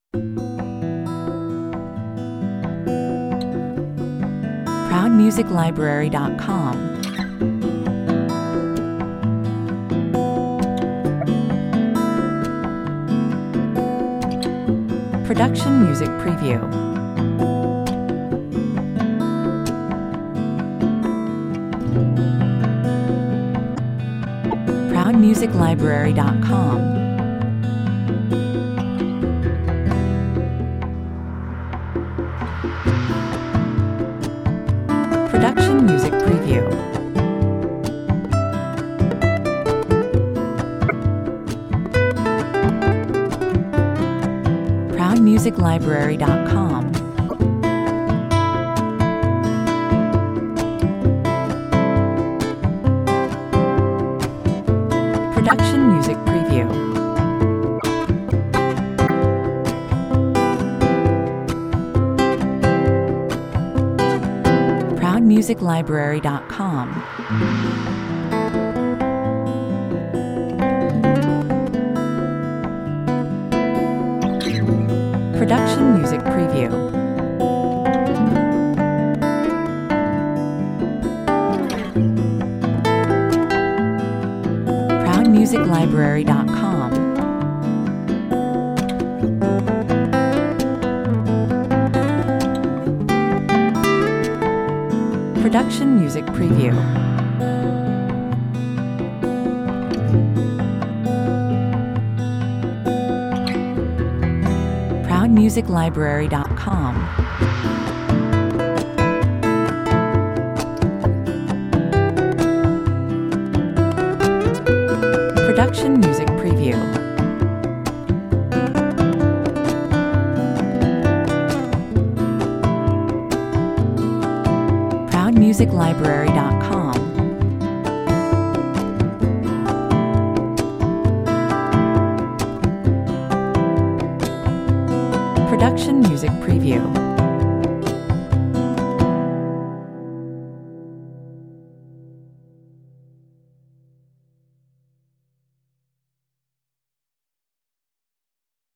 ProudMusicLibrary.com. Production Music Preview. ProudMusicLibrary.com. Production Music Preview. ProudMusicLibrary.com. Production Music Preview. ProudMusicLibrary.com. Production Music Preview. ProudMusicLibrary.com. Production Music Preview. ProudMusicLibrary.com. Production Music Preview. ProudMusicLibrary.com. Production Music Preview.